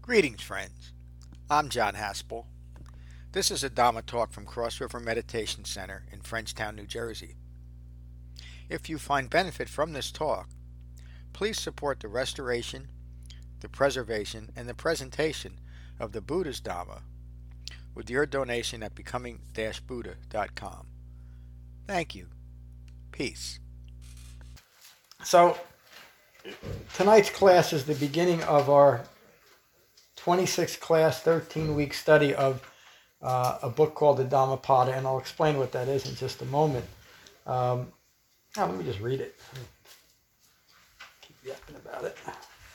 Greetings, friends. I'm John Haspel. This is a Dhamma talk from Cross River Meditation Center in Frenchtown, New Jersey. If you find benefit from this talk, please support the restoration, the preservation, and the presentation of the Buddha's Dhamma with your donation at becoming-buddha.com. Thank you. Peace. So, tonight's class is the beginning of our 26 class, 13-week study of a book called the Dhammapada, and I'll explain what that is in just a moment. Let me just read it. Keep yapping about it.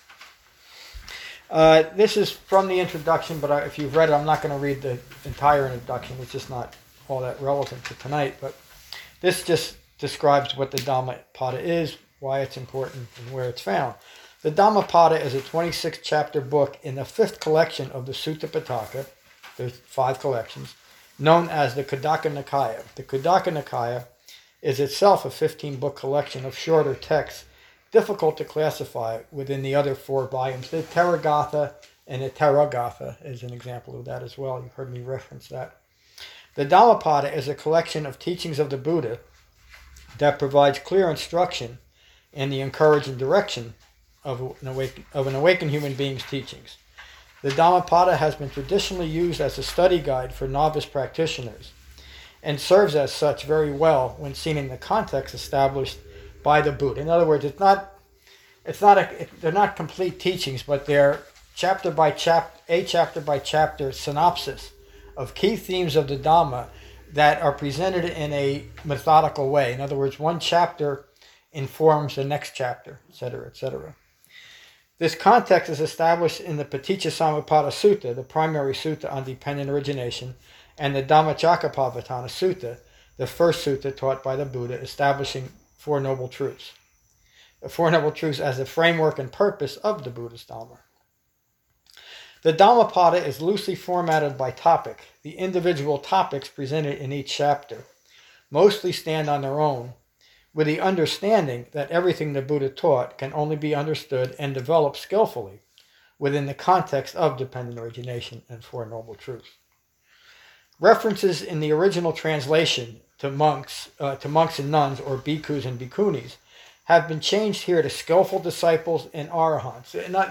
This is from the introduction, but if you've read it, I'm not going to read the entire introduction. It's just not all that relevant to tonight. But this just describes what the Dhammapada is, why it's important, and where it's found. The Dhammapada is a 26-chapter book in the fifth collection of the Sutta Pitaka. There's 5 collections, known as the Khuddaka Nikaya. The Khuddaka Nikaya is itself a 15-book collection of shorter texts, difficult to classify within the other 4 volumes. The Therigatha and the Theragatha is an example of that as well. You've heard me reference that. The Dhammapada is a collection of teachings of the Buddha that provides clear instruction and the encouraging direction of an awakened human being's teachings. The Dhammapada has been traditionally used as a study guide for novice practitioners and serves as such very well when seen in the context established by the Buddha. In other words, they're not complete teachings, but they're chapter by chapter synopsis of key themes of the Dhamma that are presented in a methodical way. In other words, one chapter informs the next chapter, etc., etc. This context is established in the Paticcasamuppada Sutta, the primary sutta on dependent origination, and the Dhammacakkappavattana Sutta, the first sutta taught by the Buddha, establishing 4 Noble Truths. The 4 Noble Truths as the framework and purpose of the Buddha's Dhamma. The Dhammapada is loosely formatted by topic. The individual topics presented in each chapter mostly stand on their own, with the understanding that everything the Buddha taught can only be understood and developed skillfully within the context of dependent origination and 4 Noble Truths. References in the original translation to monks and nuns, or bhikkhus and bhikkhunis, have been changed here to skillful disciples and arahants.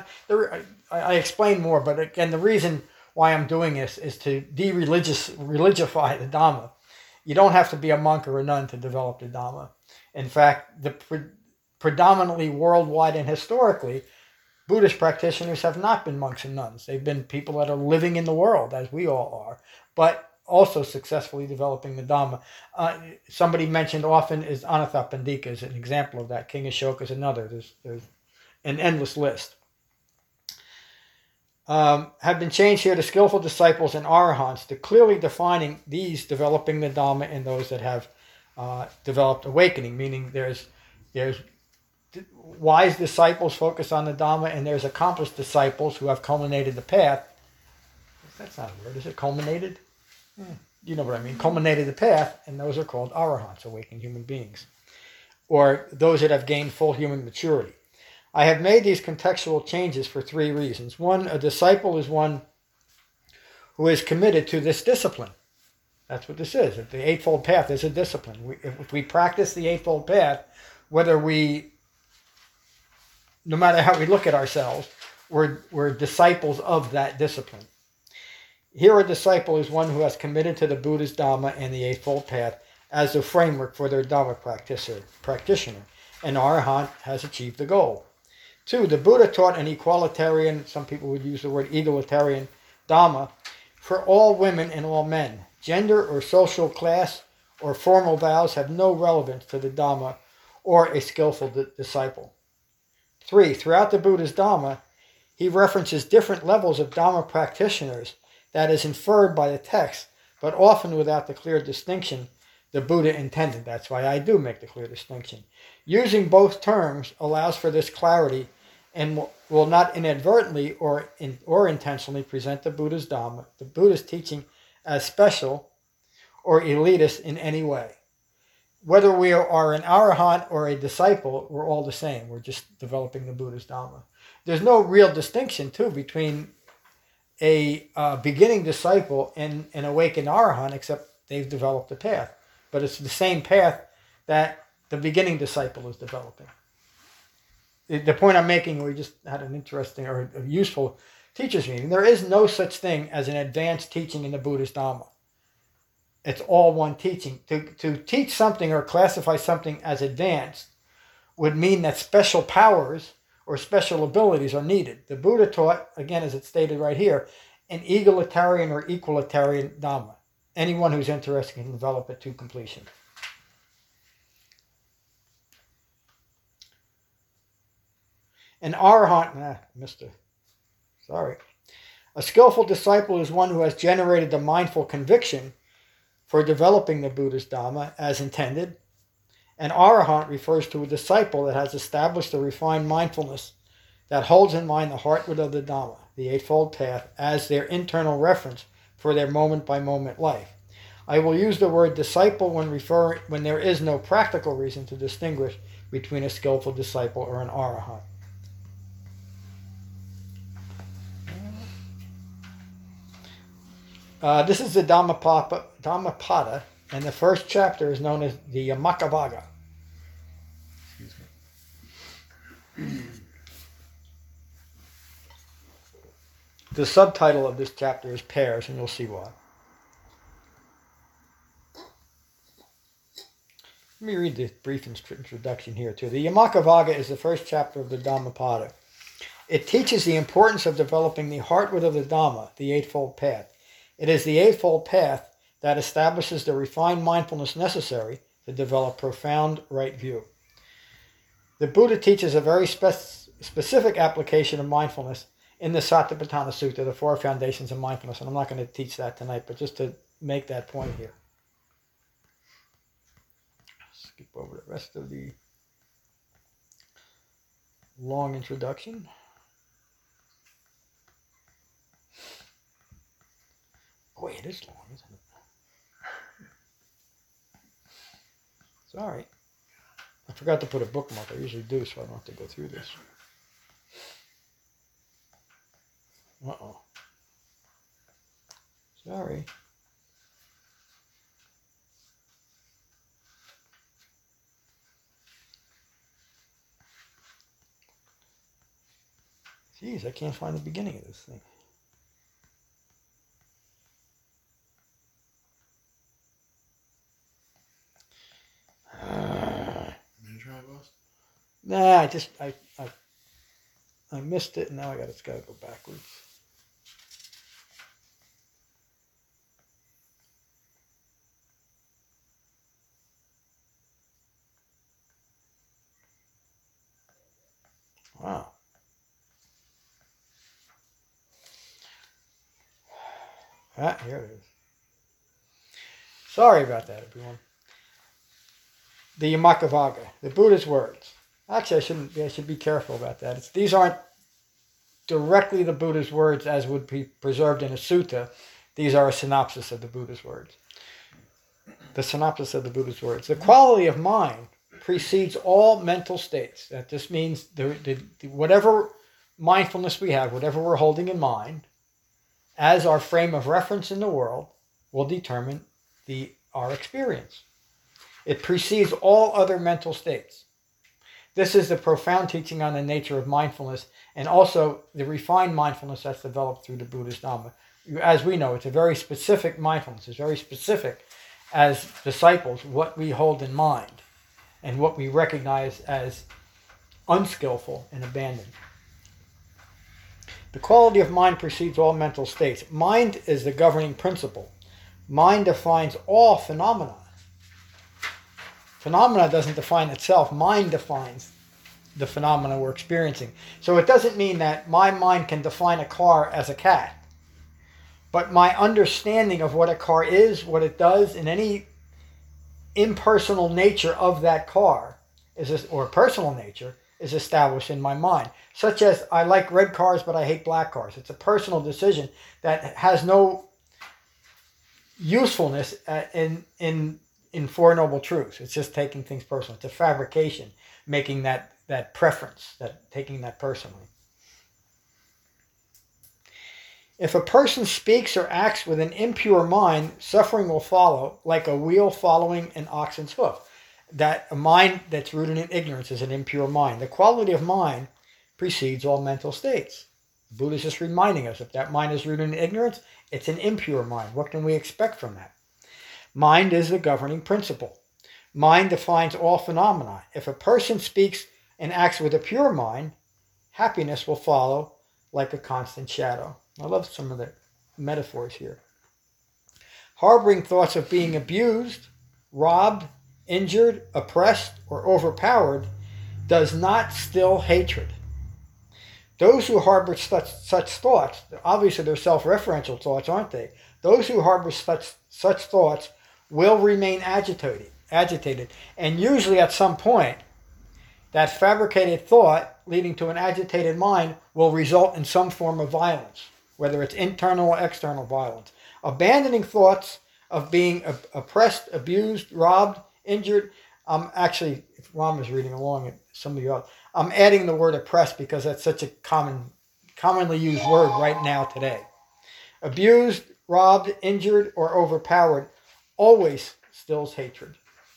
I explain more, but again, the reason why I'm doing this is to religify the Dhamma. You don't have to be a monk or a nun to develop the Dhamma. In fact, predominantly worldwide and historically, Buddhist practitioners have not been monks and nuns. They've been people that are living in the world, as we all are, but also successfully developing the Dhamma. Somebody mentioned often is Anathapindika as an example of that. King Ashoka is another. There's an endless list. Have been changed here to skillful disciples and arahants, to clearly defining these developing the Dhamma and those that have developed awakening, meaning there's wise disciples focused on the Dhamma, and there's accomplished disciples who have culminated the path. That's not a word, is it? Culminated? You know what I mean. Culminated the path, and those are called arahants, awakened human beings, or those that have gained full human maturity. I have made these contextual changes for 3 reasons. 1, a disciple is one who is committed to this discipline. That's what this is. The Eightfold Path is a discipline. If we practice the Eightfold Path, no matter how we look at ourselves, we're disciples of that discipline. Here, a disciple is one who has committed to the Buddha's Dhamma and the Eightfold Path as a framework for their Dhamma practitioner. An arahant has achieved the goal. 2, the Buddha taught an equalitarian, some people would use the word egalitarian, Dhamma for all women and all men. Gender or social class or formal vows have no relevance to the Dhamma or a skillful disciple. 3, throughout the Buddha's Dhamma, he references different levels of Dhamma practitioners that is inferred by the text, but often without the clear distinction the Buddha intended. That's why I do make the clear distinction. Using both terms allows for this clarity and will not inadvertently or intentionally present the Buddha's Dhamma, the Buddha's teaching, as special or elitist in any way. Whether we are an arahant or a disciple, we're all the same. We're just developing the Buddha's Dhamma. There's no real distinction, too, between a beginning disciple and an awakened arahant, except they've developed the path. But it's the same path that the beginning disciple is developing. The point I'm making, we just had an interesting or a useful teachers meeting. There is no such thing as an advanced teaching in the Buddhist Dhamma. It's all one teaching. To teach something or classify something as advanced would mean that special powers or special abilities are needed. The Buddha taught, again, as it's stated right here, an egalitarian or equalitarian Dhamma. Anyone who's interested can develop it to completion. An arahant, a skillful disciple is one who has generated the mindful conviction for developing the Buddhist Dhamma as intended. An arahant refers to a disciple that has established a refined mindfulness that holds in mind the heartwood of the Dhamma, the Eightfold Path, as their internal reference for their moment-by-moment life. I will use the word disciple when there is no practical reason to distinguish between a skillful disciple or an arahant. This is the Dhammapada, and the first chapter is known as the Yamaka. Excuse me. The subtitle of this chapter is Pairs, and you'll see why. Let me read the brief introduction here too. The Yamaka is the first chapter of the Dhammapada. It teaches the importance of developing the heartwood of the Dhamma, the Eightfold Path. It is the Eightfold Path that establishes the refined mindfulness necessary to develop profound right view. The Buddha teaches a very specific application of mindfulness in the Satipatthana Sutta, the four foundations of mindfulness. And I'm not going to teach that tonight, but just to make that point here. Skip over the rest of the long introduction. Boy, it is long, isn't it? Sorry. I forgot to put a bookmark. I usually do, so I don't have to go through this. Uh-oh. Sorry. Jeez, I can't find the beginning of this thing. Nah, I missed it, and now it's got to go backwards. Wow. Here it is. Sorry about that, everyone. The Yamaka, the Buddha's words. Actually, I should be careful about that. These aren't directly the Buddha's words as would be preserved in a sutta. These are a synopsis of the Buddha's words. The synopsis of the Buddha's words. The quality of mind precedes all mental states. That just means whatever mindfulness we have, whatever we're holding in mind, as our frame of reference in the world, will determine our experience. It precedes all other mental states. This is the profound teaching on the nature of mindfulness and also the refined mindfulness that's developed through the Buddhist Dhamma. As we know, it's a very specific mindfulness. It's very specific as disciples what we hold in mind and what we recognize as unskillful and abandoned. The quality of mind precedes all mental states. Mind is the governing principle. Mind defines all phenomena. Phenomena doesn't define itself. Mind defines the phenomena we're experiencing. So it doesn't mean that my mind can define a car as a cat. But my understanding of what a car is, what it does, and any impersonal nature of that car, or personal nature, is established in my mind. Such as, I like red cars, but I hate black cars. It's a personal decision that has no usefulness in Four Noble Truths. It's just taking things personal. It's a fabrication, making that preference, taking that personally. If a person speaks or acts with an impure mind, suffering will follow, like a wheel following an oxen's hoof. That a mind that's rooted in ignorance is an impure mind. The quality of mind precedes all mental states. The Buddha is just reminding us, if that mind is rooted in ignorance, it's an impure mind. What can we expect from that? Mind is the governing principle. Mind defines all phenomena. If a person speaks and acts with a pure mind, happiness will follow like a constant shadow. I love some of the metaphors here. Harboring thoughts of being abused, robbed, injured, oppressed, or overpowered does not still hatred. Those who harbor such thoughts, obviously they're self-referential thoughts, aren't they? Those who harbor such thoughts will remain agitated. And usually at some point, that fabricated thought leading to an agitated mind will result in some form of violence, whether it's internal or external violence. Abandoning thoughts of being oppressed, abused, robbed, injured. Actually, if Ron was reading along, some of you else, I'm adding the word oppressed because that's such a commonly used word right now today. Abused, robbed, injured, or overpowered always stills hatred.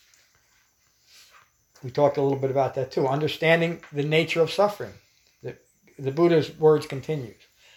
We talked a little bit about that too. Understanding the nature of suffering. The Buddha's words continues.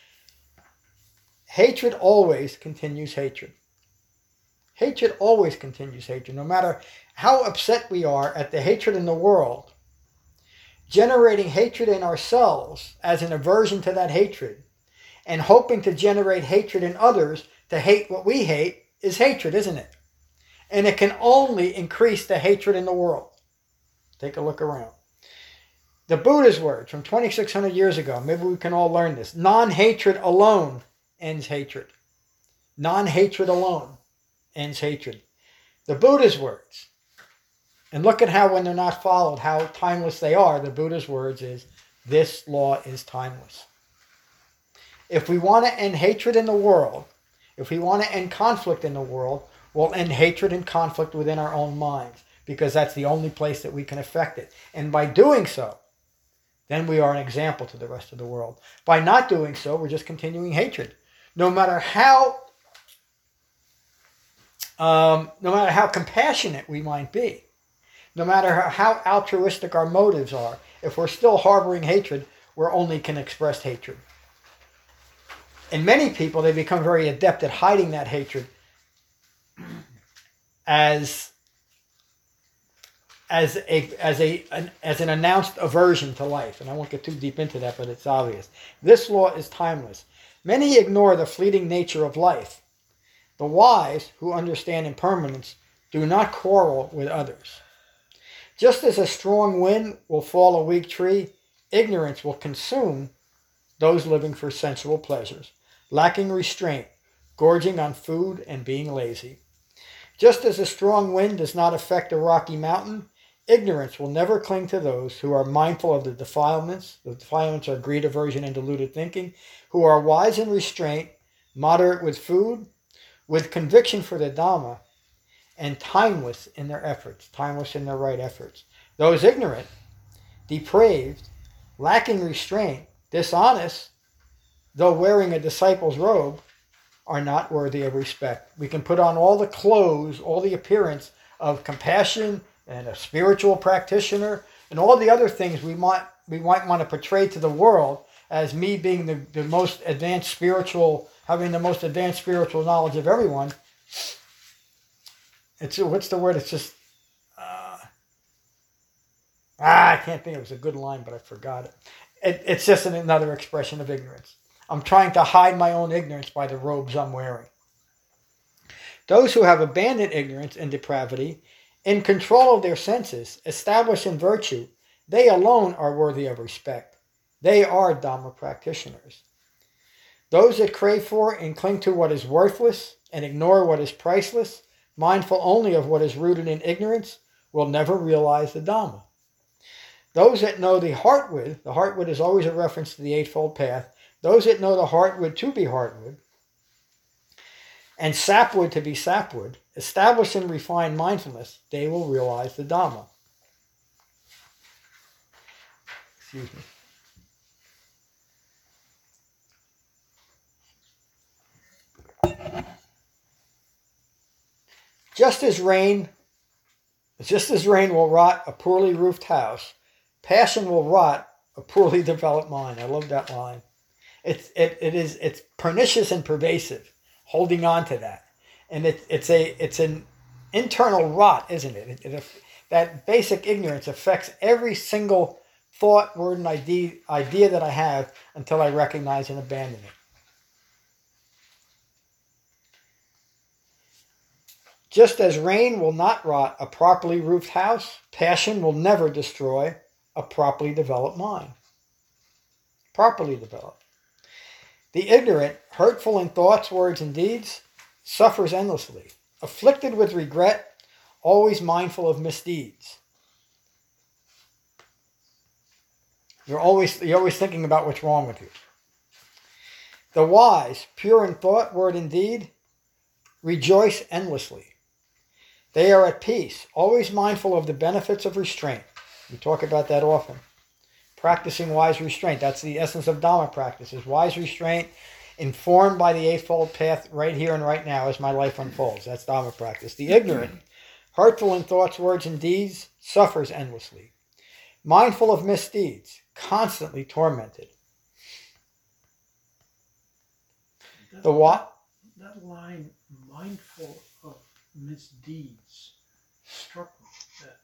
Hatred always continues hatred. Hatred always continues hatred. No matter how upset we are at the hatred in the world, generating hatred in ourselves as an aversion to that hatred and hoping to generate hatred in others to hate what we hate is hatred, isn't it? And it can only increase the hatred in the world. Take a look around. The Buddha's words from 2,600 years ago, maybe we can all learn this. Non-hatred alone ends hatred. Non-hatred alone ends hatred. The Buddha's words, and look at how when they're not followed, how timeless they are. The Buddha's words is, this law is timeless. If we want to end hatred in the world, if we want to end conflict in the world, we'll end hatred and conflict within our own minds, because that's the only place that we can affect it. And by doing so, then we are an example to the rest of the world. By not doing so, we're just continuing hatred. No matter how compassionate we might be, no matter how altruistic our motives are, if we're still harboring hatred, we only can express hatred. And many people, they become very adept at hiding that hatred as an announced aversion to life. And I won't get too deep into that, but it's obvious. This law is timeless. Many ignore the fleeting nature of life. The wise, who understand impermanence, do not quarrel with others. Just as a strong wind will fall a weak tree, ignorance will consume those living for sensual pleasures, lacking restraint, gorging on food, and being lazy. Just as a strong wind does not affect a rocky mountain, ignorance will never cling to those who are mindful of the defilements. The defilements are greed, aversion, and deluded thinking, who are wise in restraint, moderate with food, with conviction for the Dhamma, and timeless in their efforts, timeless in their right efforts. Those ignorant, depraved, lacking restraint, dishonest, though wearing a disciple's robe, are not worthy of respect. We can put on all the clothes, all the appearance of compassion and a spiritual practitioner and all the other things we might want to portray to the world as me being the most advanced spiritual, having the most advanced spiritual knowledge of everyone. What's the word? It's just, I can't think. It was a good line, but I forgot it. It's just another expression of ignorance. I'm trying to hide my own ignorance by the robes I'm wearing. Those who have abandoned ignorance and depravity, in control of their senses, established in virtue, they alone are worthy of respect. They are Dhamma practitioners. Those that crave for and cling to what is worthless and ignore what is priceless, mindful only of what is rooted in ignorance, will never realize the Dhamma. Those that know the heartwood is always a reference to the Eightfold Path, those that know the heartwood to be heartwood, and sapwood to be sapwood, established in refined mindfulness, they will realize the Dhamma. Excuse me. Just as rain will rot a poorly roofed house, passion will rot a poorly developed mind. I love that line. It's pernicious and pervasive, holding on to that. And it's an internal rot, isn't it? That basic ignorance affects every single thought, word, and idea that I have until I recognize and abandon it. Just as rain will not rot a properly roofed house, passion will never destroy a properly developed mind. Properly developed. The ignorant, hurtful in thoughts, words, and deeds, suffers endlessly, afflicted with regret, always mindful of misdeeds. You're always thinking about what's wrong with you. The wise, pure in thought, word, and deed, rejoice endlessly. They are at peace, always mindful of the benefits of restraint. We talk about that often. Practicing wise restraint. That's the essence of Dhamma practice, is wise restraint informed by the Eightfold Path right here and right now as my life unfolds. That's Dhamma practice. The ignorant, hurtful in thoughts, words, and deeds, suffers endlessly. Mindful of misdeeds, constantly tormented. The what? That line, mindful of misdeeds, struck me. That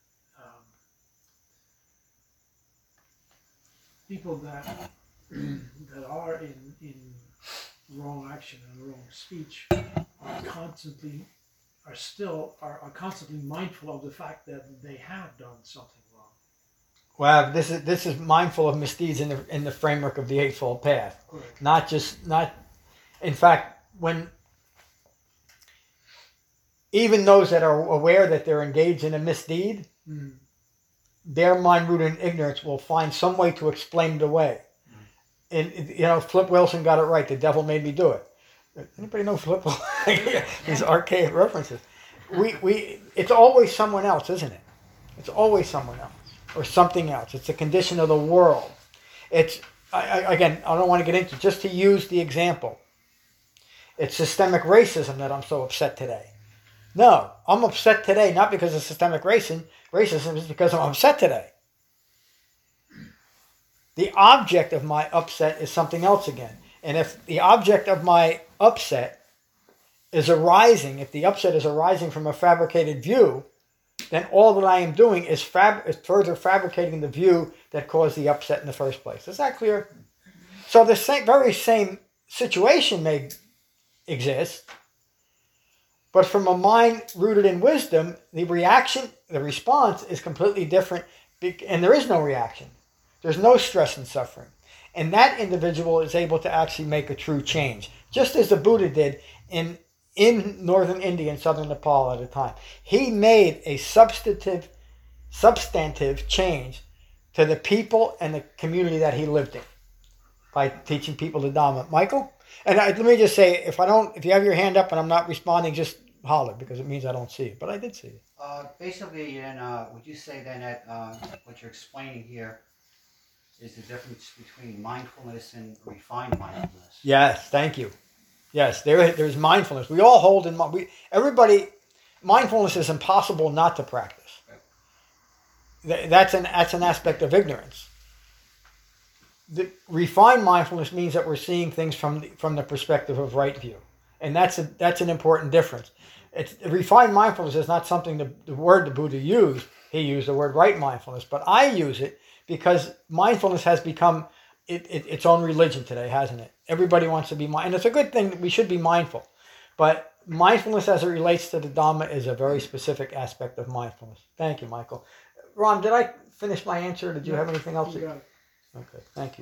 people that are in wrong action and wrong speech are constantly mindful of the fact that they have done something wrong. Well, this is mindful of misdeeds in the framework of the Eightfold Path. Correct. In fact, when even those that are aware that they're engaged in a misdeed, their mind rooted in ignorance will find some way to explain it away. And Flip Wilson got it right. The devil made me do it. Anybody know Flip? These archaic references. It's always someone else, isn't it? It's always someone else or something else. It's a condition of the world. I don't want to get into, just to use the example. It's systemic racism that I'm so upset today. No, I'm upset today not because of systemic racism. Racism is because I'm upset today. The object of my upset is something else again. And if the object of my upset is arising, if the upset is arising from a fabricated view, then all that I am doing is further fabricating the view that caused the upset in the first place. Is that clear? So the very same situation may exist, but from a mind rooted in wisdom, the response is completely different, and there is no reaction. There's no stress and suffering. And that individual is able to actually make a true change, just as the Buddha did in northern India and southern Nepal at a time. He made a substantive change to the people and the community that he lived in by teaching people the Dhamma. Michael? And let me just say, if you have your hand up and I'm not responding, just holler, because it means I don't see it. But I did see it. Basically, would you say then that what you're explaining here is the difference between mindfulness and refined mindfulness? Yes, thank you. Yes, there's mindfulness. We all hold in mind. Mindfulness is impossible not to practice. That's an aspect of ignorance. The refined mindfulness means that we're seeing things from the perspective of right view, and that's an important difference. Refined mindfulness is not something the word the Buddha used. He used the word right mindfulness, but I use it because mindfulness has become its own religion today, hasn't it? Everybody wants to be mindful, and it's a good thing that we should be mindful. But mindfulness as it relates to the Dhamma is a very specific aspect of mindfulness. Thank you, Michael. Ron, did I finish my answer? Did you have anything else? You got it. Okay, thank you.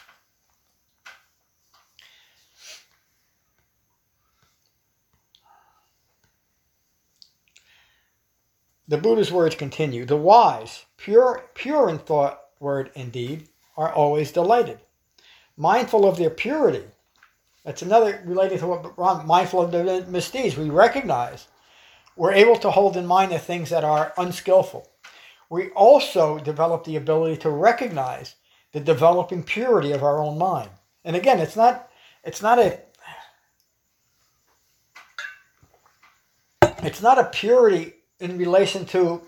The Buddha's words continue. The wise, pure in thought, word, and deed, are always delighted. Mindful of their purity. That's another related to what Ron, mindful of the misdeeds. We recognize we're able to hold in mind the things that are unskillful. We also develop the ability to recognize the developing purity of our own mind. And again, it's not a it's not a purity in relation to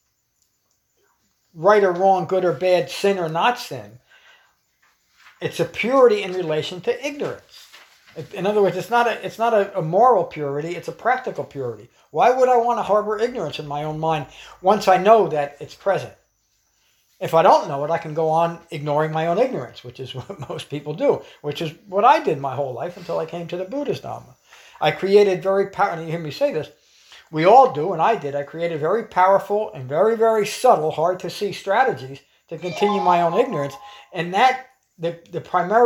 right or wrong, good or bad, sin or not sin. It's a purity in relation to ignorance. In other words, it's not a moral purity, it's a practical purity. Why would I want to harbor ignorance in my own mind once I know that it's present? If I don't know it, I can go on ignoring my own ignorance, which is what most people do, which is what I did my whole life until I came to the Buddhist Dhamma. I created very powerful, and you hear me say this, we all do, and I did, I created very powerful and very, very subtle, hard to see strategies to continue my own ignorance. And that, the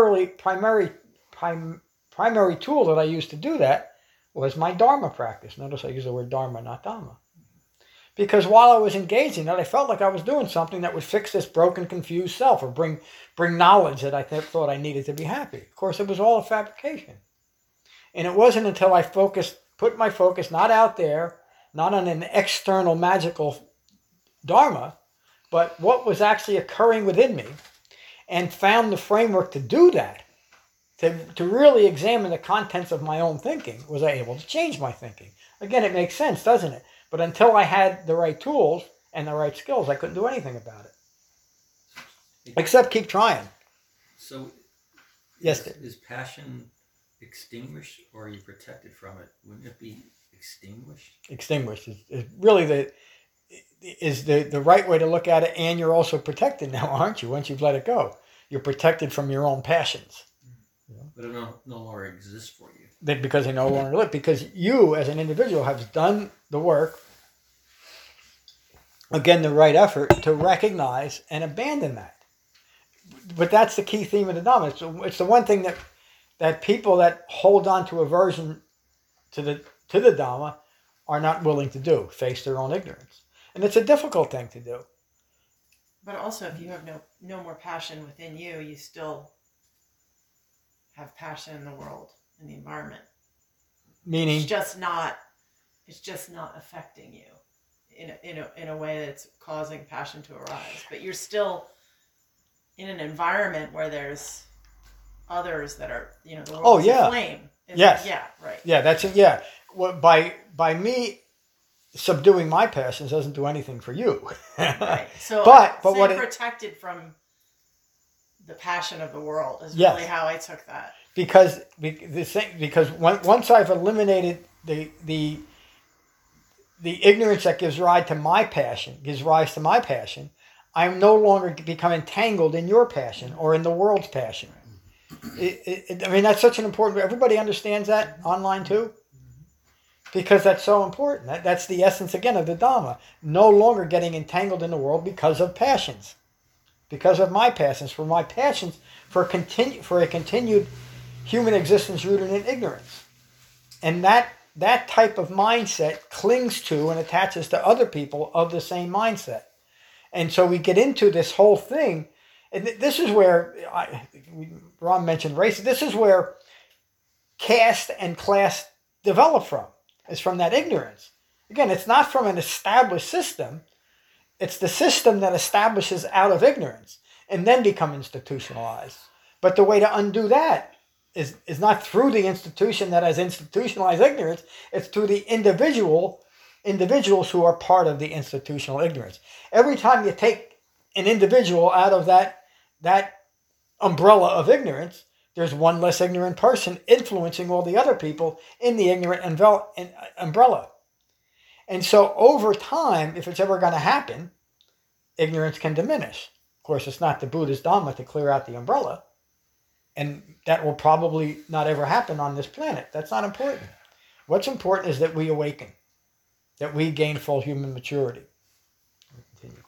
primary tool that I used to do that was my Dharma practice. Notice I use the word Dharma, not Dhamma. Because while I was engaging that, I felt like I was doing something that would fix this broken, confused self, or bring knowledge that I thought I needed to be happy. Of course, it was all a fabrication. And it wasn't until I put my focus not out there, not on an external magical Dharma, but what was actually occurring within me, and found the framework to do that, to really examine the contents of my own thinking, was I able to change my thinking. Again, it makes sense, doesn't it? But until I had the right tools and the right skills, I couldn't do anything about it. Except keep trying. So, yes, is passion extinguished, or are you protected from it? Wouldn't it be extinguished? Extinguished is really the right way to look at it, and you're also protected now, aren't you? Once you've let it go, you're protected from your own passions. But it no longer exists for you. Because they no longer live. Because you, as an individual, have done the work, again, the right effort to recognize and abandon that. But that's the key theme of the Dhamma. It's the one thing that people that hold on to aversion to the Dhamma are not willing to do, face their own ignorance. And it's a difficult thing to do. But also, if you have no more passion within you, you still have passion in the world, in the environment. Meaning, it's just not affecting you in a way that's causing passion to arise. But you're still in an environment where there's others that are, the world is aflame. Yes. Yeah, right. Yeah, that's it. Yeah. Well, by me subduing my passions doesn't do anything for you. Right. So, but what protected from the passion of the world is really how I took that. Because once I've eliminated the ignorance that gives rise to my passion, I'm no longer become entangled in your passion or in the world's passion. That's such an important. Everybody understands that online too, because that's so important. That's the essence again of the Dhamma. No longer getting entangled in the world because of passions. Because of my passions, for a continued human existence rooted in ignorance. And that type of mindset clings to and attaches to other people of the same mindset. And so we get into this whole thing, and this is where, Ron mentioned race, this is where caste and class develop from. It's from that ignorance. Again, it's not from an established system. It's the system that establishes out of ignorance and then become institutionalized. But the way to undo that is not through the institution that has institutionalized ignorance. It's through the individuals who are part of the institutional ignorance. Every time you take an individual out of that umbrella of ignorance, there's one less ignorant person influencing all the other people in the ignorant umbrella. And so over time, if it's ever going to happen, ignorance can diminish. Of course, it's not the Buddha's Dhamma to clear out the umbrella. And that will probably not ever happen on this planet. That's not important. What's important is that we awaken, that we gain full human maturity. Continue.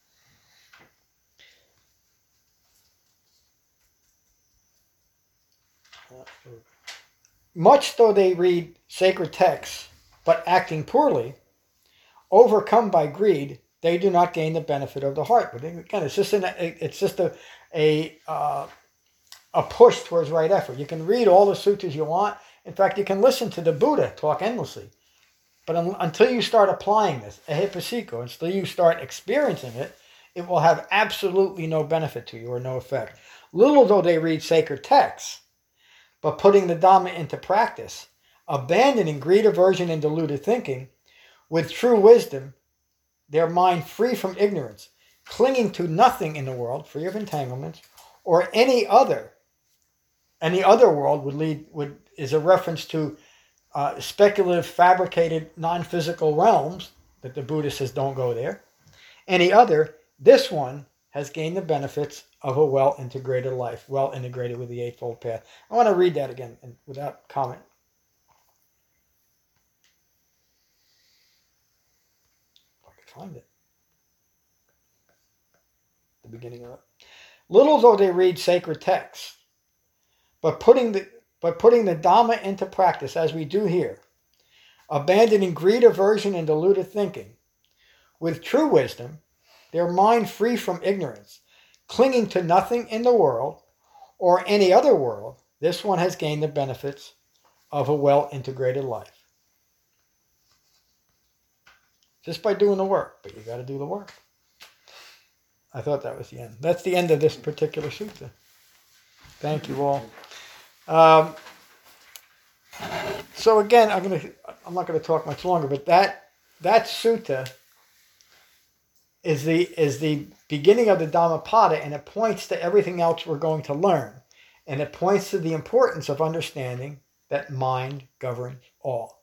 Much though they read sacred texts, but acting poorly, overcome by greed, they do not gain the benefit of the heart. But again, it's just a push towards right effort. You can read all the sutras you want. In fact, you can listen to the Buddha talk endlessly. But until you start applying this, ehipasiko, until you start experiencing it, it will have absolutely no benefit to you or no effect. Little though they read sacred texts, but putting the Dhamma into practice, abandoning greed, aversion, and deluded thinking, With true wisdom, their mind free from ignorance, clinging to nothing in the world, free of entanglements, or any other world is a reference to speculative, fabricated, non-physical realms that the Buddha says don't go there. Any other, this one has gained the benefits of a well-integrated life, well integrated with the Eightfold Path. I want to read that again and without comment. If I could find it. The beginning of it. Little though they read sacred texts, but putting the Dhamma into practice as we do here, abandoning greed, aversion, and deluded thinking, with true wisdom, their mind free from ignorance, clinging to nothing in the world or any other world, this one has gained the benefits of a well-integrated life. Just by doing the work, but you got to do the work. I thought that was the end. That's the end of this particular sutta. Thank you all. So again, I'm not going to talk much longer, but that sutta is the beginning of the Dhammapada, and it points to everything else we're going to learn, and it points to the importance of understanding that mind governs all.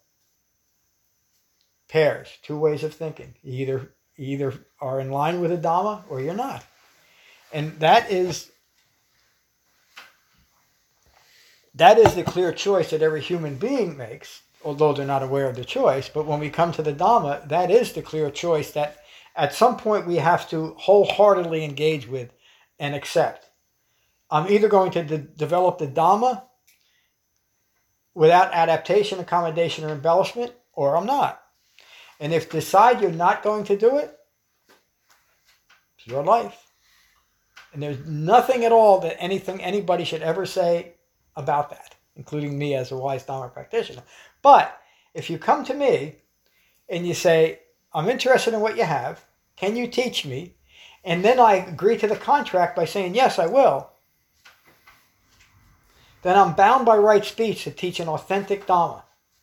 Pairs, two ways of thinking. You either are in line with the Dhamma or you're not, and that is the clear choice that every human being makes, although they're not aware of the choice. But when we come to the Dhamma, that is the clear choice that at some point we have to wholeheartedly engage with and accept. I'm either going to develop the Dhamma without adaptation, accommodation, or embellishment, or I'm not. And if you decide you're not going to do it, it's your life. And there's nothing at all that anybody should ever say about that, including me as a wise Dhamma practitioner. But if you come to me and you say, I'm interested in what you have, can you teach me? And then I agree to the contract by saying, yes, I will. Then I'm bound by right speech to teach an authentic Dhamma.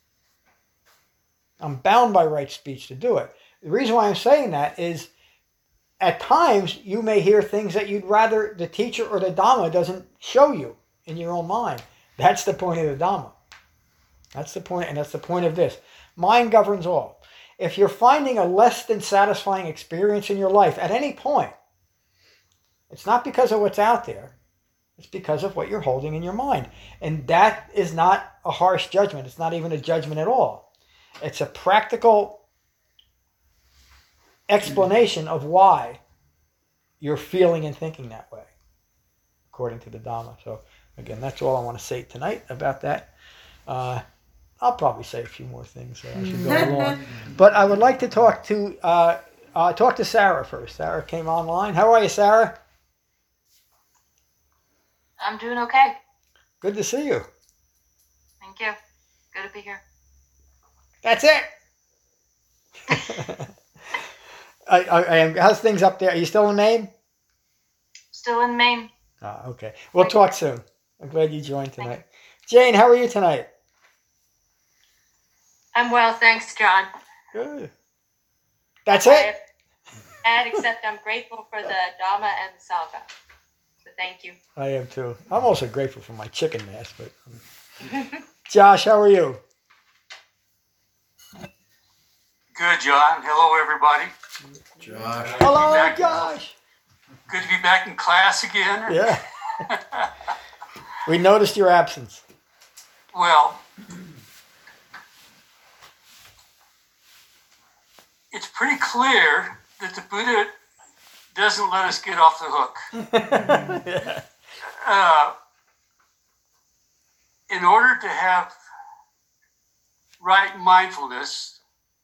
I'm bound by right speech to do it. The reason why I'm saying that is at times you may hear things that you'd rather the teacher or the Dhamma doesn't show you in your own mind. That's the point of the Dhamma. That's the point, and that's the point of this. Mind governs all. If you're finding a less than satisfying experience in your life at any point, it's not because of what's out there. It's because of what you're holding in your mind. And that is not a harsh judgment. It's not even a judgment at all. It's a practical explanation of why you're feeling and thinking that way, according to the Dhamma. So, again, that's all I want to say tonight about that. I'll probably say a few more things as we go along. But I would like to talk to Sarah first. Sarah came online. How are you, Sarah? I'm doing okay. Good to see you. Thank you. Good to be here. That's it. How's things up there? Are you still in Maine? Still in Maine. Ah, okay. We'll talk soon. I'm glad you joined tonight. Jane, how are you tonight? I'm well, thanks, John. Good. That's it? Except I'm grateful for the Dhamma and the Sangha. So thank you. I am too. I'm also grateful for my chicken mask. But Josh, how are you? Good, John. Hello, everybody. Josh. Hello, Josh. Good to be back in class again. Yeah. We noticed your absence. Well, it's pretty clear that the Buddha doesn't let us get off the hook. Yeah. In order to have right mindfulness,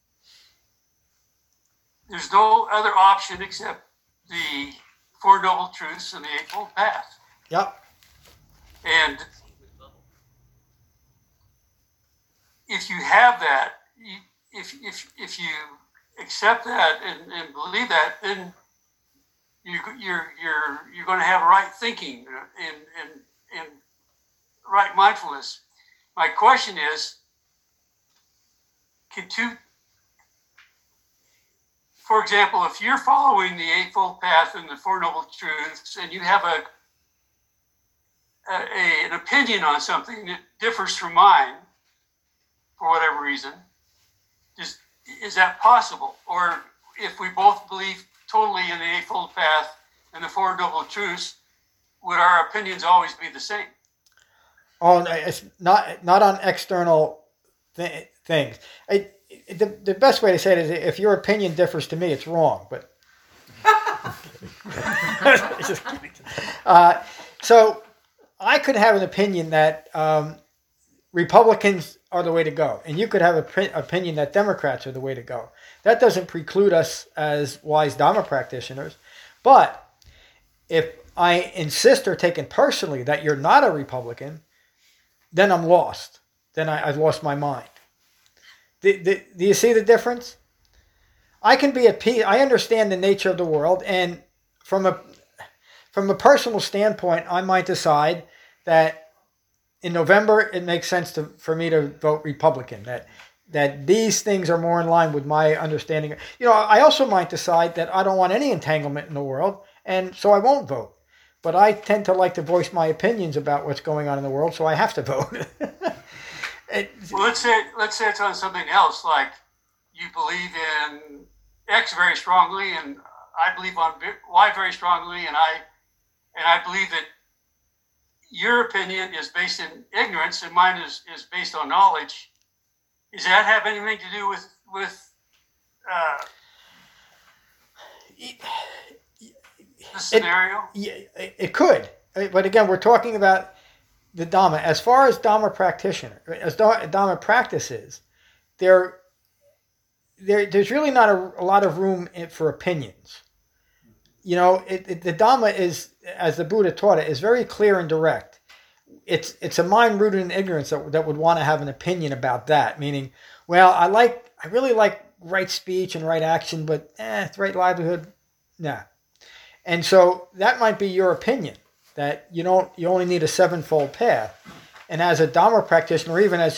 there's no other option except the Four Noble Truths and the Eightfold Path. Yep. And if you have that, if you accept that and believe that, then you're going to have right thinking and right mindfulness. My question is, can two for example, if you're following the Eightfold Path and the Four Noble Truths, and you have an opinion on something that differs from mine, for whatever reason, is that possible? Or if we both believe totally in the Eightfold Path and the Four Noble Truths, would our opinions always be the same? Oh, it's not on external things. The best way to say it is, if your opinion differs to me, it's wrong. But just kidding. So I could have an opinion that Republicans are the way to go, and you could have an opinion that Democrats are the way to go. That doesn't preclude us as wise Dharma practitioners. But if I insist or take it personally that you're not a Republican, then I'm lost. Then I've lost my mind. Do you see the difference? I can be at peace. I understand the nature of the world, and from a personal standpoint, I might decide that in November it makes sense for me to vote Republican. That these things are more in line with my understanding. I also might decide that I don't want any entanglement in the world, and so I won't vote. But I tend to like to voice my opinions about what's going on in the world, so I have to vote. Well, let's say it's on something else, like you believe in X very strongly, and I believe on Y very strongly, and I believe that your opinion is based in ignorance and mine is based on knowledge. Does that have anything to do with the scenario? It could, but again, we're talking about the Dhamma. As far as Dhamma practitioner, as Dhamma practices, there's really not a lot of room for opinions. The Dhamma is, as the Buddha taught it, is very clear and direct. It's a mind rooted in ignorance that would want to have an opinion about that. Meaning, well, I really like right speech and right action, but right livelihood, nah. And so that might be your opinion, that you only need a sevenfold path. And as a Dhamma practitioner, or even as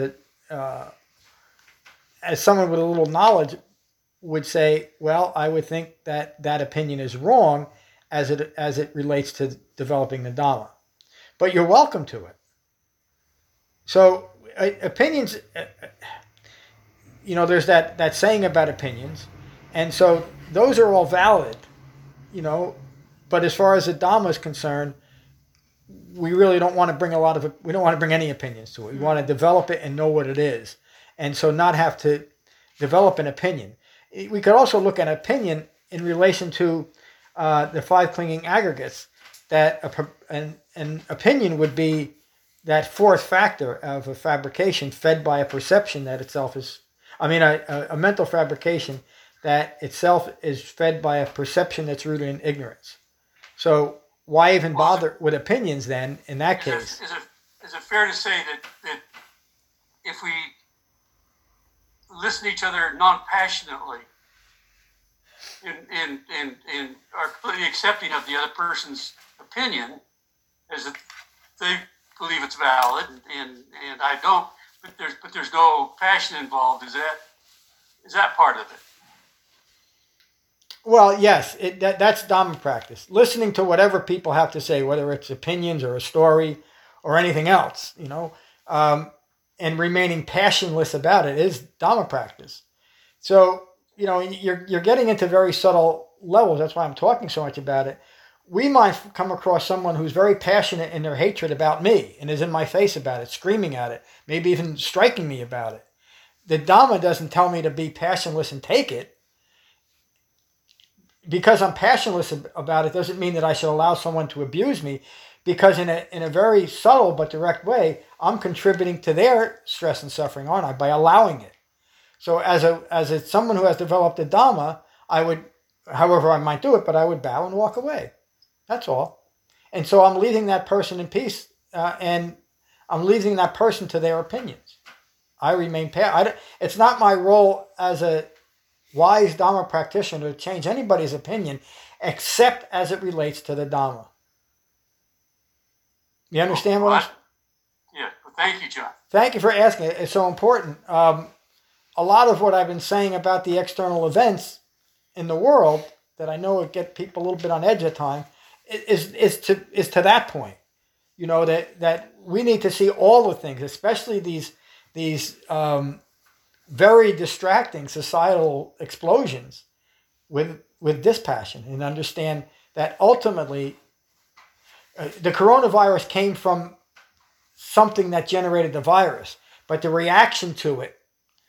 someone with a little knowledge would say, well, I would think that opinion is wrong as it relates to developing the Dhamma. But you're welcome to it. So opinions, there's that saying about opinions. And so those are all valid, but as far as the Dhamma is concerned, we really don't want to bring any opinions to it. We want to develop it and know what it is. And so not have to develop an opinion. We could also look at opinion in relation to the five clinging aggregates, that an opinion would be that fourth factor of a fabrication fed by a perception that itself is, a mental fabrication that itself is fed by a perception that's rooted in ignorance. So why even bother with opinions then in that case? Is it fair to say that if we listen to each other non-passionately and are completely accepting of the other person's opinion, as if they believe it's valid and I don't, but there's no passion involved, is that part of it? Well, yes, that's Dhamma practice. Listening to whatever people have to say, whether it's opinions or a story or anything else, and remaining passionless about it is Dhamma practice. So, you're getting into very subtle levels. That's why I'm talking so much about it. We might come across someone who's very passionate in their hatred about me and is in my face about it, screaming at it, maybe even striking me about it. The Dhamma doesn't tell me to be passionless and take it. Because I'm passionless about it doesn't mean that I should allow someone to abuse me, because in a very subtle but direct way, I'm contributing to their stress and suffering, aren't I, by allowing it. So as someone who has developed a Dhamma, I would, however I might do it, but I would bow and walk away. That's all. And so I'm leaving that person in peace, and I'm leaving that person to their opinions. I remain it's not my role as a wise Dhamma practitioner to change anybody's opinion except as it relates to the Dhamma. You understand what I'm... Yeah, well, thank you, John. Thank you for asking. It's so important. A lot of what I've been saying about the external events in the world that I know would get people a little bit on edge at time is to that point. You know, that we need to see all the things, especially these very distracting societal explosions with dispassion, and understand that ultimately the coronavirus came from something that generated the virus, but the reaction to it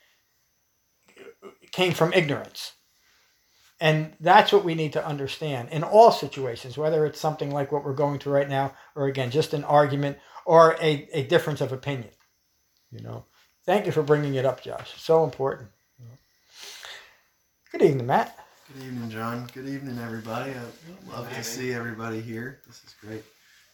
came from ignorance. And that's what we need to understand in all situations, whether it's something like what we're going through right now, or again, just an argument or a difference of opinion. You know, thank you for bringing it up, Josh. So important. Good evening, Matt. Good evening, John. Good evening, everybody. I love to see everybody here. This is great.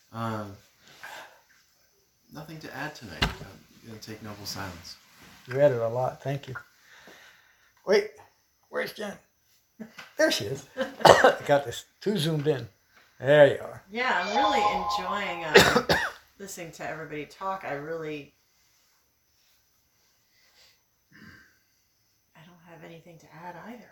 Nothing to add tonight. I'm going to take noble silence. You added a lot. Thank you. Wait, where's Jen? There she is. I got this too zoomed in. There you are. Yeah, I'm really enjoying listening to everybody talk. I don't have anything to add either.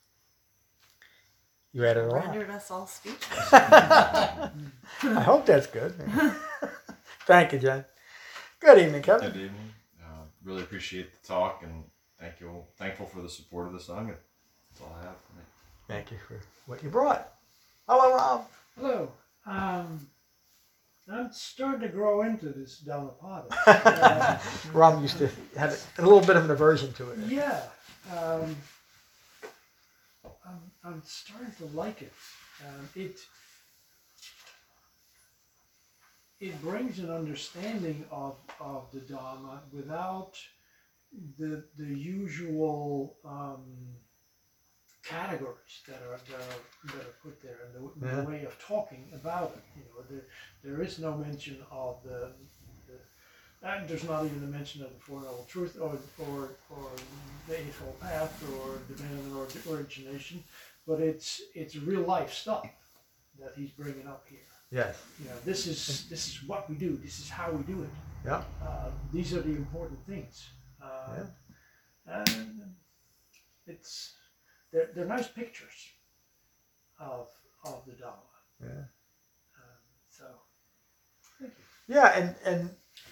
You added a lot. Rendered us all speechless. I hope that's good. Thank you, Jen. Good evening, Kevin. Good evening. Really appreciate the talk, and thankful for the support of the Sangha. That's all I have for me. Thank you for what you brought. Hello, Rob. Hello. I'm starting to grow into this Dhammapada. Rob used to have a little bit of an aversion to it. Yeah. I'm starting to like it. It brings an understanding of the Dhamma without the usual categories that are put there, and the way of talking about it. You know, there is no mention of there's not even a mention of the Four Noble Truths or the Eightfold Path or Demand and Origination, but it's real life stuff that he's bringing up here. Yes. You know, this is what we do. This is how we do it. Yeah. These are the important things. And they're nice pictures of the Dhamma. Yeah. So, thank you. Yeah, and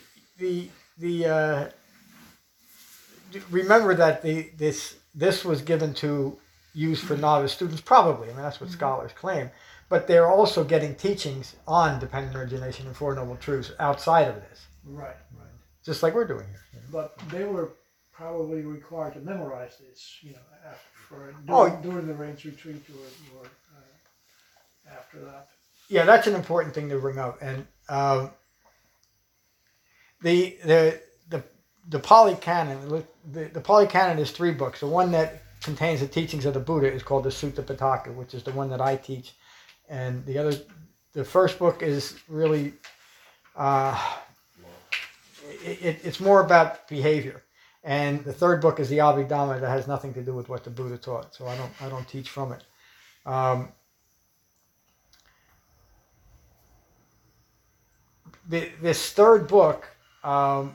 the remember that this was given to use for novice students, probably. I mean, that's what scholars claim. But they're also getting teachings on dependent origination and Four Noble Truths outside of this. Right. Just like we're doing here. But they were probably required to memorize this, you know, during the Rains Retreat or after that. Yeah, that's an important thing to bring up. And the Pali Canon, the Pali Canon is 3 books. The one that contains the teachings of the Buddha is called the Sutta Pitaka, which is the one that I teach. And the first book is really, it's more about behavior. And the third book is the Abhidhamma, that has nothing to do with what the Buddha taught. So I don't teach from it. This third book, like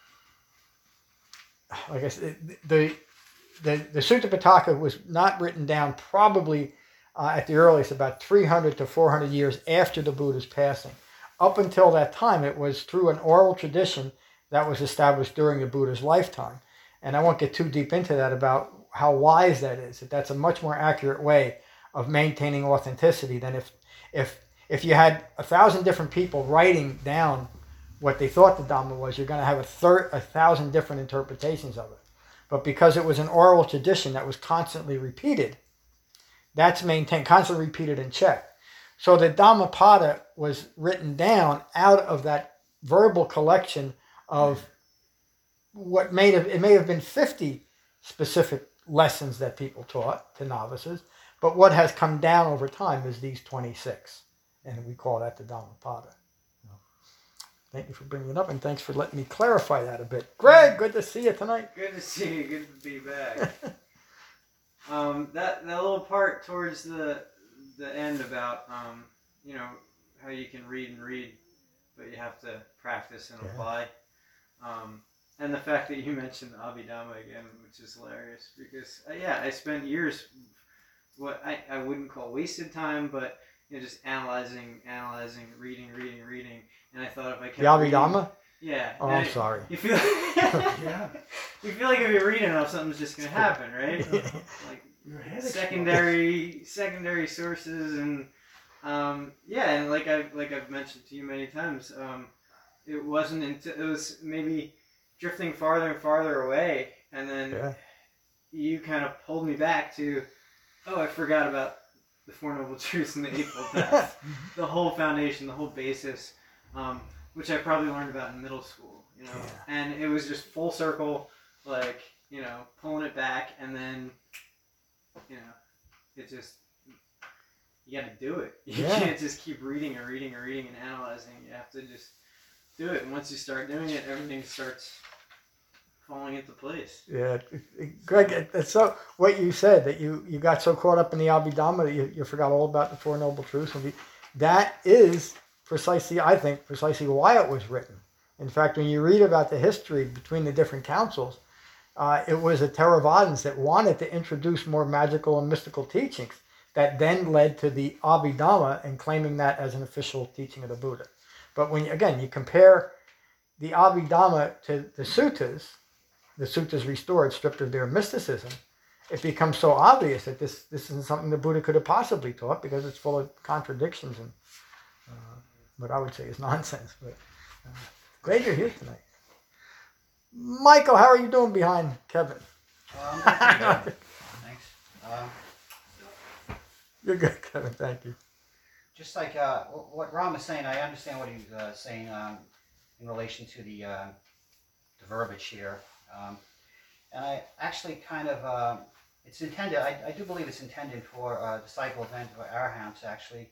I said, the Sutta Pitaka was not written down probably at the earliest about 300 to 400 years after the Buddha's passing. Up until that time, it was through an oral tradition that was established during the Buddha's lifetime. And I won't get too deep into that about how wise that is. That's a much more accurate way of maintaining authenticity than if you had 1,000 different people writing down what they thought the Dhamma was, you're going to have 1,000 different interpretations of it. But because it was an oral tradition that was constantly repeated, that's maintained, constantly repeated and checked. So the Dhammapada was written down out of that verbal collection of what may have been 50 specific lessons that people taught to novices, but what has come down over time is these 26, and we call that the Dhammapada. Thank you for bringing it up, and thanks for letting me clarify that a bit. Greg, good to see you tonight. Good to see you. Good to be back. That little part towards the end about how you can read, but you have to practice and apply. And the fact that you mentioned Abhidhamma again, which is hilarious, because I spent years what I wouldn't call wasted time, but just analyzing, reading, and I thought if I kept The Abhidhamma? Yeah. Oh, I'm sorry. You feel you feel like if you're reading enough, something's just gonna happen, right? Like secondary sources, and and like I've mentioned to you many times, it wasn't until it was maybe drifting farther and farther away, and then you kind of pulled me back to, I forgot about the Four Noble Truths and the Eightfold Path, the whole foundation, the whole basis, which I probably learned about in middle school, and it was just full circle, like, pulling it back, and then, it just, you got to do it. You can't just keep reading and analyzing. You have to just do it, and once you start doing it, everything starts falling into place. Yeah, Greg, so what you said, that you got so caught up in the Abhidhamma that you forgot all about the Four Noble Truths. That is precisely why it was written. In fact, when you read about the history between the different councils, it was the Theravadins that wanted to introduce more magical and mystical teachings that then led to the Abhidhamma and claiming that as an official teaching of the Buddha. But when you compare the Abhidhamma to the suttas restored, stripped of their mysticism, it becomes so obvious that this isn't something the Buddha could have possibly taught, because it's full of contradictions and what I would say is nonsense. But glad you're here tonight. Michael, how are you doing behind Kevin? Thanks. You're good, Kevin. Thank you. Just like what Ron was saying, I understand what he was saying in relation to the verbiage here. And I actually kind of, it's intended, I do believe it's intended for a disciple event for Arahants, actually.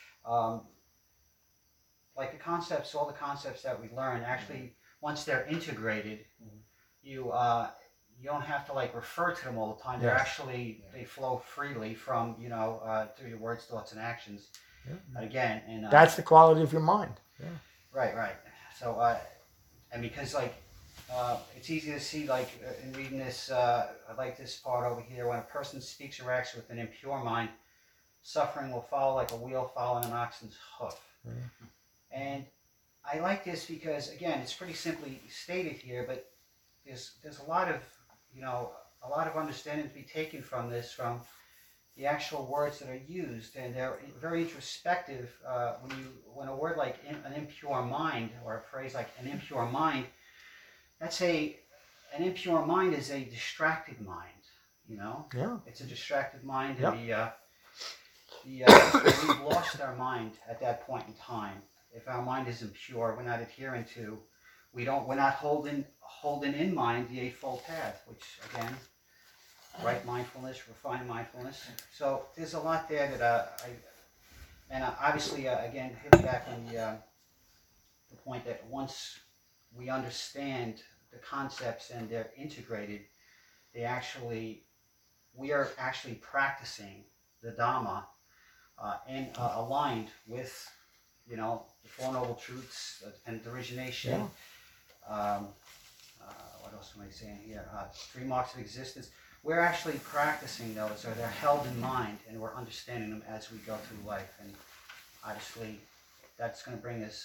Like all the concepts that we learn, actually, once they're integrated, you don't have to refer to them all the time. They're actually, they flow freely from, through your words, thoughts, and actions. Yeah. And again, that's the quality of your mind. Yeah. Right. So, and because it's easy to see, in reading this, I like this part over here. When a person speaks or acts with an impure mind, suffering will follow like a wheel following an oxen's hoof. Mm-hmm. And I like this because, again, it's pretty simply stated here, but there's a lot of understanding to be taken from this, from the actual words that are used, and they're very introspective. When a word like an impure mind, or a phrase like an impure mind, an impure mind is a distracted mind, Yeah. It's a distracted mind, yep. And we've lost our mind at that point in time. If our mind is impure, we're not adhering to, we're not holding in mind the Eightfold Path, which again, right mindfulness, refined mindfulness. So there's a lot there that obviously again, hitting back on the point that once we understand the concepts and they're integrated, we are actually practicing the Dhamma and aligned with, the Four Noble Truths and origination. Yeah. What else am I saying here? 3 marks of existence. We're actually practicing those, or they're held in mind, and we're understanding them as we go through life. And obviously, that's going to bring us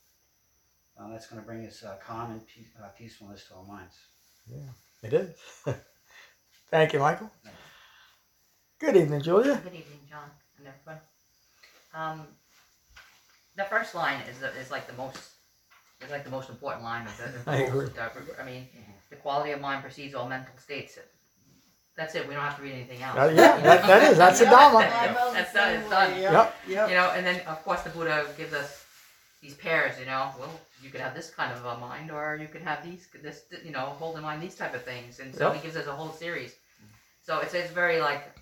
calm and peacefulness to our minds. Yeah, it is. Thank you, Michael. Good evening, Julia. Good evening, John and everyone. The first line is like the most important line of the I agree. I mean, the quality of mind precedes all mental states. That's it. We don't have to read anything else. That's the Dhamma. That's done. It's done. Yep. And then of course the Buddha gives us these pairs. Well, you could have this kind of a mind, or you could have this, hold in mind these type of things. And so he gives us a whole series. So it's very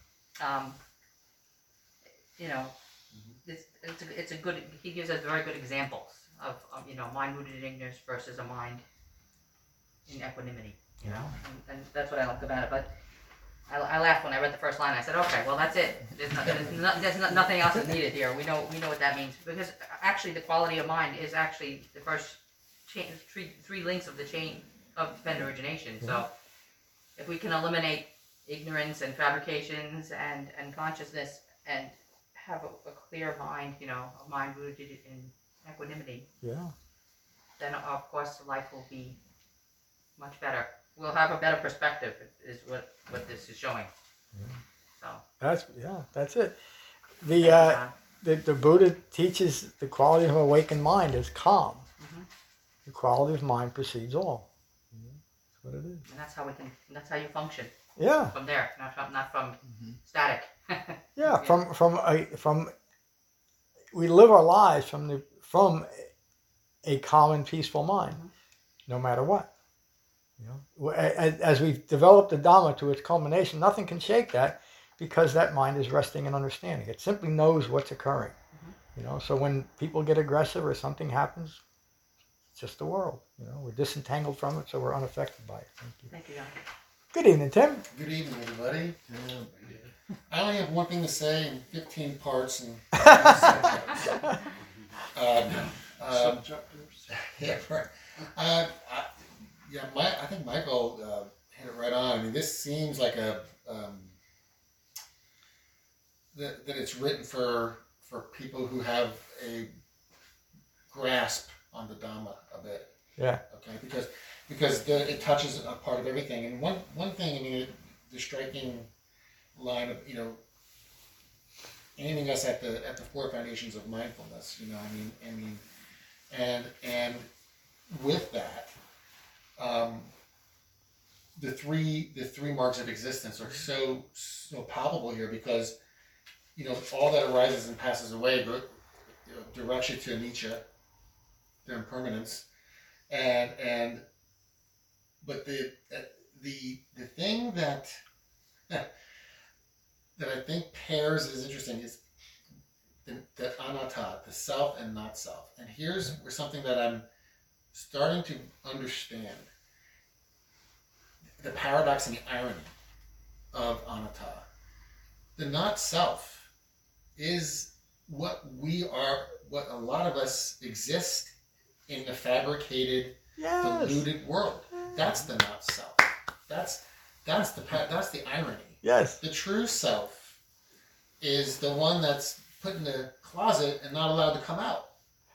it's a good. He gives us very good examples of mind rooted in ignorance versus a mind in equanimity. And that's what I like about it. But I laughed when I read the first line. I said, okay, well that's it. There's nothing else is needed here. We know what that means, because actually the quality of mind is actually the first three links of the chain of dependent origination. So if we can eliminate ignorance and fabrications and consciousness, and have a clear mind, you know, a mind rooted in equanimity, Yeah. then of course life will be much better. We'll have a better perspective, is what this is showing. So That's it. The Buddha teaches the quality of awakened mind is calm. The quality of mind precedes all. That's what it is. And that's how we can. That's how you function. Yeah. From there, not from static. Yeah. From we live our lives from a calm and peaceful mind, no matter what. You know, as we've developed the Dhamma to its culmination, nothing can shake that, because that mind is resting in understanding. It simply knows what's occurring. You know, so when people get aggressive or something happens, it's just the world. You know, we're disentangled from it, so we're unaffected by it. Thank you. Thank you, John. Good evening, Tim. Good evening, everybody. I only have one thing to say in 15 parts and yeah, right. I think Michael hit it right on. I mean, this seems like a that it's written for people who have a grasp on the Dhamma a bit. Yeah. Okay, because it touches a part of everything. And one thing, I mean, the striking line of, you know, aiming us at the four foundations of mindfulness. You know, I mean, and with that, the three marks of existence are so palpable here, because, you know, all that arises and passes away directs you to anicca, their impermanence, but the thing that I think pairs is interesting is the anatta, the self and not self. And here's where something that I'm starting to understand: the paradox and the irony of anatta. The not self is what we are, what a lot of us exist in the fabricated, deluded world. That's the not self. That's the irony. Yes. The true self is the one that's put in the closet and not allowed to come out.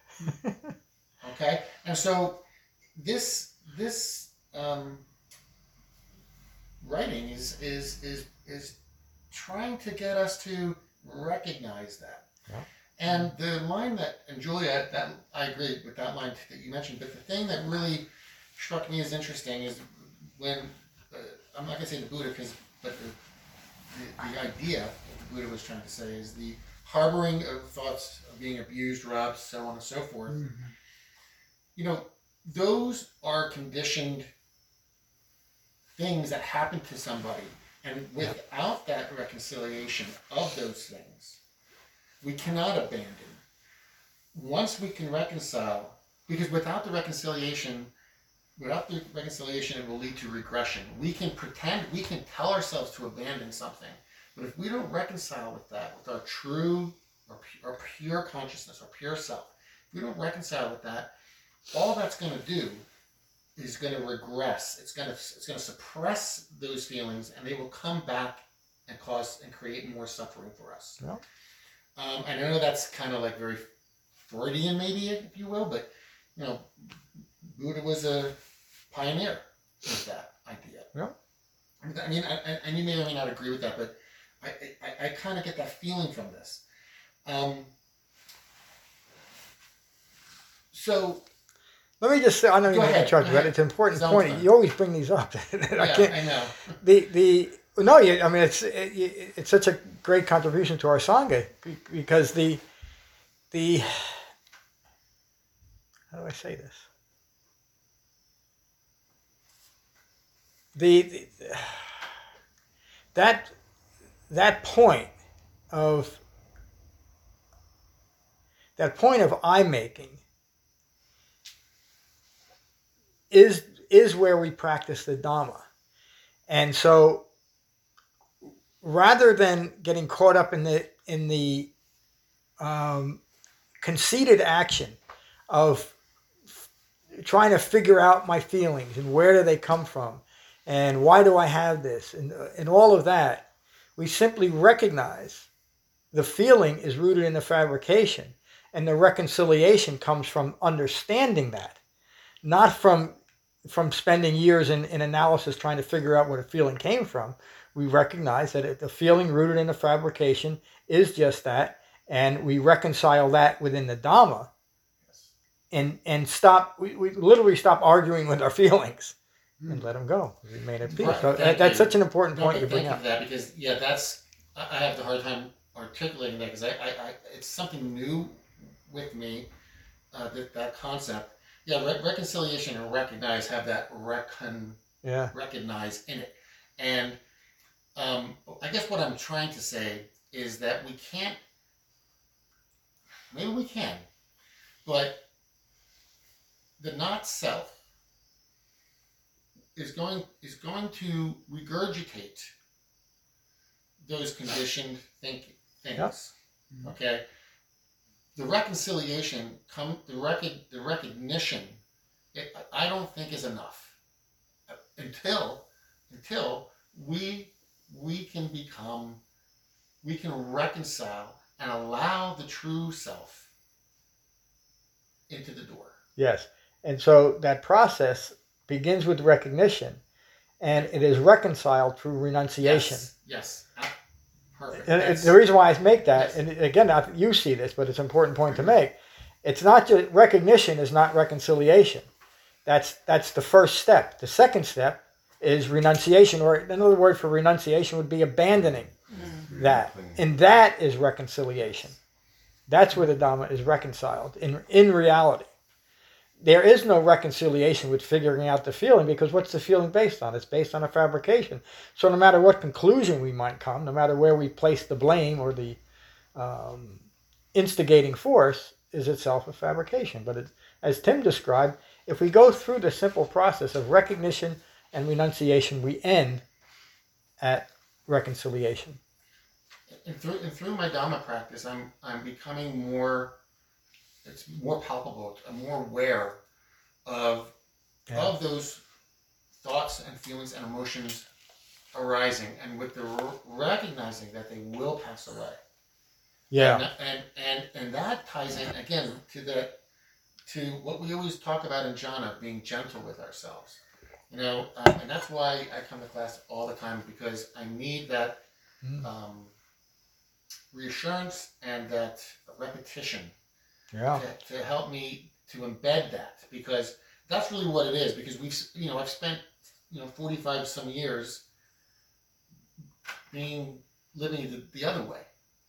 Okay? And so this writing is trying to get us to recognize that. Yeah. And the line and Julia, that I agree with that line that you mentioned, but the thing that really struck me as interesting is when, I'm not going to say the Buddha, but the idea that the Buddha was trying to say is the harboring of thoughts of being abused, robbed, so on and so forth. Mm-hmm. You know, those are conditioned things that happen to somebody. And without that reconciliation of those things, we cannot abandon. Once we can reconcile, because without the reconciliation, it will lead to regression. We can pretend, we can tell ourselves to abandon something, but if we don't reconcile with that, with our true or pure consciousness, or pure self, if we don't reconcile with that, all that's going to do is going to regress. It's going to suppress those feelings, and they will come back and cause and create more suffering for us. Yeah. I know that's kind of like very Freudian, maybe, if you will, but, you know, Buddha was a pioneer with that idea. Yeah. I mean, and you may or may not agree with that, but I kind of get that feeling from this. So let me just say, I know you're in charge, but it's an important point. You always bring these up. I know. I mean, it's such a great contribution to our Sangha, because the how do I say this? That point of eye making is where we practice the Dhamma. And so rather than getting caught up in the conceited action of trying to figure out my feelings and where do they come from, and why do I have this, and all of that, we simply recognize the feeling is rooted in the fabrication, and the reconciliation comes from understanding that, not from spending years in analysis trying to figure out where the feeling came from. We recognize that the feeling rooted in the fabrication is just that, and we reconcile that within the Dhamma, and stop. We literally stop arguing with our feelings and let them go. Remain at peace. Right, So that's such an important point to bring Thank you up. for that, because that's I have the hard time articulating that, because I it's something new with me, that concept. Yeah, reconciliation and recognize have that recognize in it, and I guess what I'm trying to say is that we can't. Maybe we can, but the not self is going to regurgitate those conditioned things. Yep. Okay. The reconciliation, the recognition, I don't think is enough until we can reconcile and allow the true self into the door. Yes, and so that process begins with recognition, and it is reconciled through renunciation. Yes. Perfect. And the reason why I make that, and again, you see this, but it's an important point to make. It's not just recognition is not reconciliation. That's the first step. The second step is renunciation, or another word for renunciation would be abandoning that, and that is reconciliation. That's where the Dhamma is reconciled in reality. There is no reconciliation with figuring out the feeling, because what's the feeling based on? It's based on a fabrication. So no matter what conclusion we might come, no matter where we place the blame or the instigating force, is itself a fabrication. But as Tim described, if we go through the simple process of recognition and renunciation, we end at reconciliation. And through my Dhamma practice, I'm becoming more. It's more palpable. I'm more aware of those thoughts and feelings and emotions arising, and with the recognizing that they will pass away. Yeah. And that ties in again to what we always talk about in jhana, being gentle with ourselves. And that's why I come to class all the time, because I need that reassurance and that repetition. Yeah. To help me to embed that, because that's really what it is. Because I've spent 45 some years living the other way.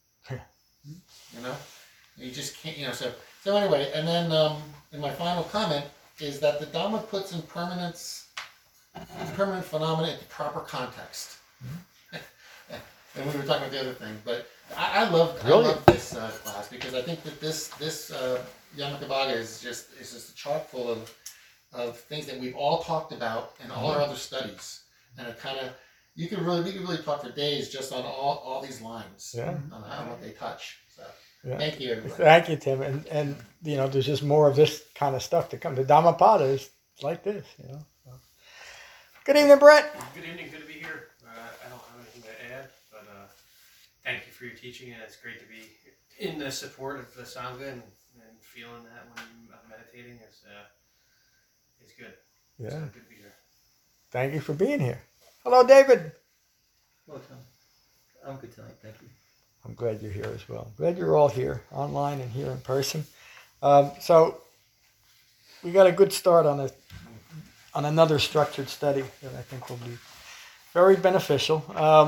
You just can't. So anyway, and then in my final comment is that the Dhamma puts in permanent phenomena into proper context. And we were talking about the other thing, but I love this class, because I think that this Yamaka is just a chock full of things that we've all talked about in all our other studies, and it kind of we could really talk for days just on all these lines on what they touch. So thank you, everybody. Thank you, Tim, and there's just more of this kind of stuff to come. The Dhammapada is like this, So. Good evening, Brett. Good evening. Good to be here. I don't have anything to add, but thank you for your teaching, and it's great to be in the support of the Sangha and feeling that when I'm meditating is good. Yeah. So good to be here. Thank you for being here. Hello, David. Hello, Tom. I'm good tonight, thank you. I'm glad you're here as well. Glad you're all here, online and here in person. So we got a good start on another structured study that I think will be very beneficial.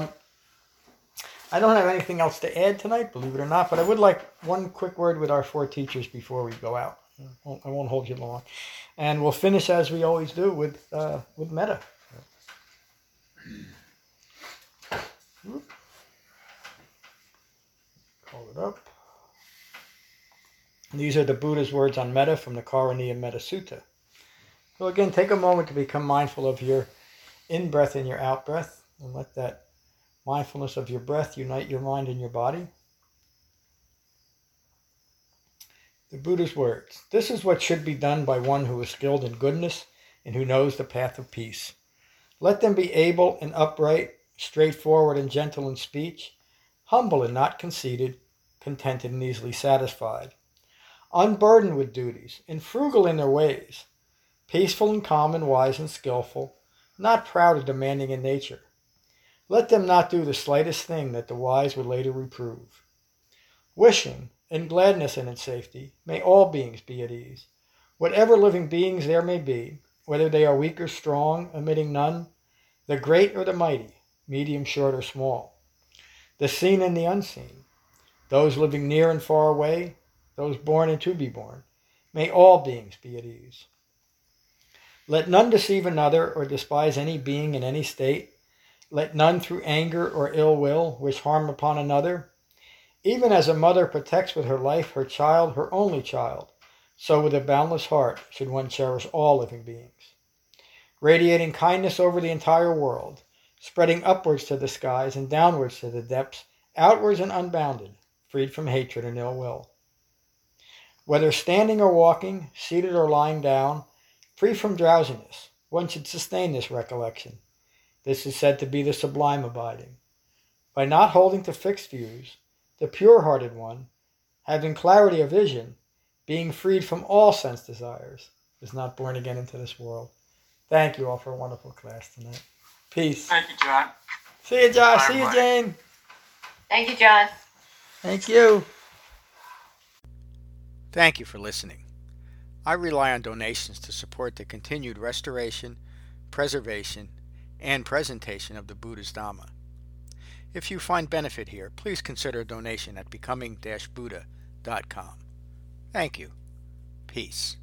I don't have anything else to add tonight, believe it or not, but I would like one quick word with our 4 teachers before we go out. I won't hold you long. And we'll finish as we always do with metta. Call it up. These are the Buddha's words on metta from the Karaniya Metta Sutta. So again, take a moment to become mindful of your in-breath and your out-breath, and let that mindfulness of your breath unite your mind and your body. The Buddha's words. This is what should be done by one who is skilled in goodness and who knows the path of peace. Let them be able and upright, straightforward and gentle in speech, humble and not conceited, contented and easily satisfied, unburdened with duties, and frugal in their ways, peaceful and calm and wise and skillful, not proud or demanding in nature. Let them not do the slightest thing that the wise would later reprove. Wishing, in gladness and in safety, may all beings be at ease. Whatever living beings there may be, whether they are weak or strong, omitting none, the great or the mighty, medium, short, or small, the seen and the unseen, those living near and far away, those born and to be born, may all beings be at ease. Let none deceive another or despise any being in any state. Let none through anger or ill will wish harm upon another. Even as a mother protects with her life her child, her only child, so with a boundless heart should one cherish all living beings. Radiating kindness over the entire world, spreading upwards to the skies and downwards to the depths, outwards and unbounded, freed from hatred and ill will. Whether standing or walking, seated or lying down, free from drowsiness, one should sustain this recollection. This is said to be the sublime abiding. By not holding to fixed views, the pure-hearted one, having clarity of vision, being freed from all sense desires, is not born again into this world. Thank you all for a wonderful class tonight. Peace. Thank you, John. See you, Josh. Bye, See you, everybody. Jane. Thank you, John. Thank you. Thank you for listening. I rely on donations to support the continued restoration, preservation, and presentation of the Buddha's Dhamma. If you find benefit here, please consider a donation at becoming-buddha.com. Thank you. Peace.